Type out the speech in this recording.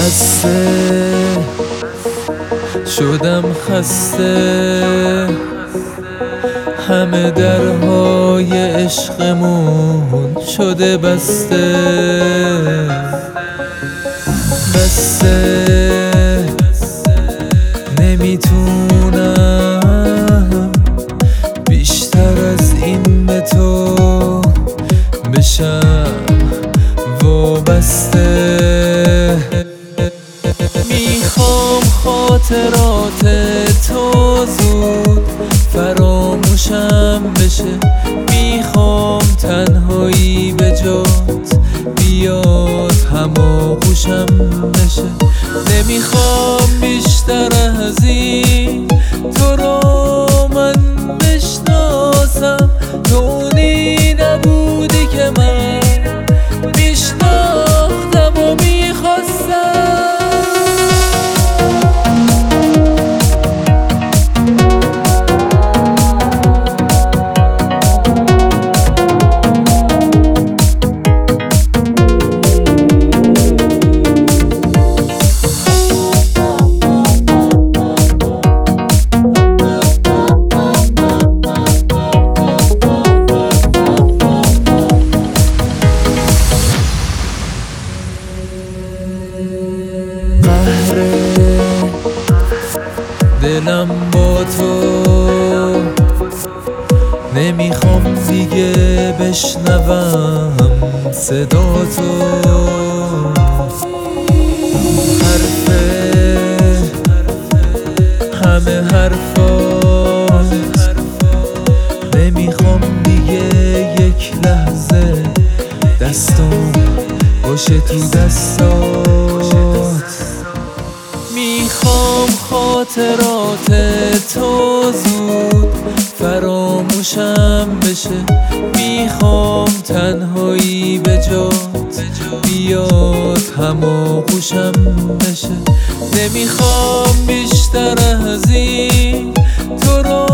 بسته شدم خسته، همه درهای عشقمون شده بسته. بسته نمیتونم بیشتر از این به تو بشم وابسته. میخوام خاطرات تو زود فراموشم بشه، میخوام تنهایی به جات بیاد هماغوشم بشه. نمیخوام بیشتر از این تو رو من بشناسم، تو اونی نبودی که من میشناختم و میخواستم. دلم با تو نمیخوام دیگه بشنوم صدا تو. همه حرفات نمیخوام دیگه یک لحظه دستم باشه تو دستات. میخوام خاطرات تو زود فراموشم بشه، میخوام تنهایی به جات بیاد هماغوشم بشه. نمیخوام بیشتر از این تو رو